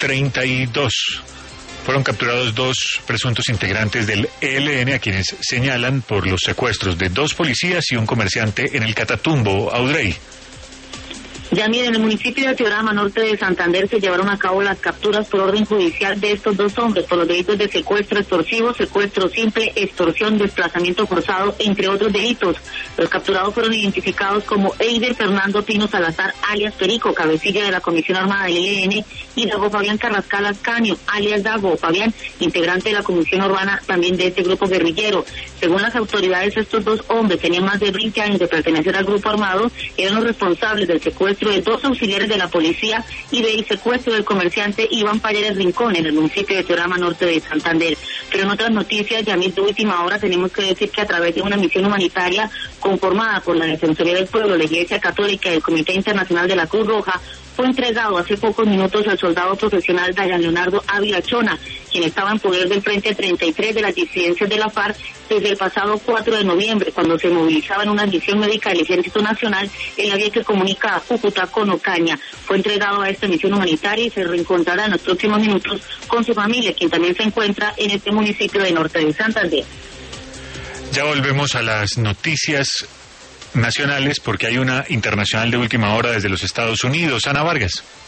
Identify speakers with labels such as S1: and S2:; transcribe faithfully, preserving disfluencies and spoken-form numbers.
S1: treinta y dos. Fueron capturados dos presuntos integrantes del E L N a quienes señalan por los secuestros de dos policías y un comerciante en el Catatumbo, Audrey.
S2: Ya miren, en el municipio de Teorama, norte de Santander, se llevaron a cabo las capturas por orden judicial de estos dos hombres por los delitos de secuestro extorsivo, secuestro simple, extorsión, desplazamiento forzado, entre otros delitos. Los capturados fueron identificados como Eider Fernando Pino Salazar, alias Perico, cabecilla de la Comisión Armada del E L N, y Dago Fabián Carrascal Ascanio, alias Dago Fabián, integrante de la Comisión Urbana también de este grupo guerrillero. Según las autoridades, estos dos hombres tenían más de veinte años de pertenecer al grupo armado, eran los responsables del secuestro de dos auxiliares de la policía y del secuestro del comerciante Iván Paredes Rincón en el municipio de Teorama, norte de Santander. Pero en otras noticias, ya de última hora, tenemos que decir que a través de una misión humanitaria conformada por la Defensoría del Pueblo, la Iglesia Católica y el Comité Internacional de la Cruz Roja, fue entregado hace pocos minutos al soldado profesional Dayan Leonardo Ávila Chona, quien estaba en poder del Frente treinta y tres de las disidencias de la FARC desde el pasado cuatro de noviembre, cuando se movilizaba en una misión médica del Ejército Nacional en la vía que comunica a Cúcuta con Ocaña. Fue entregado a esta misión humanitaria y se reencontrará en los próximos minutos con su familia, quien también se encuentra en este municipio de norte de Santander.
S1: Ya volvemos a las noticias nacionales porque hay una internacional de última hora desde los Estados Unidos. Ana Vargas.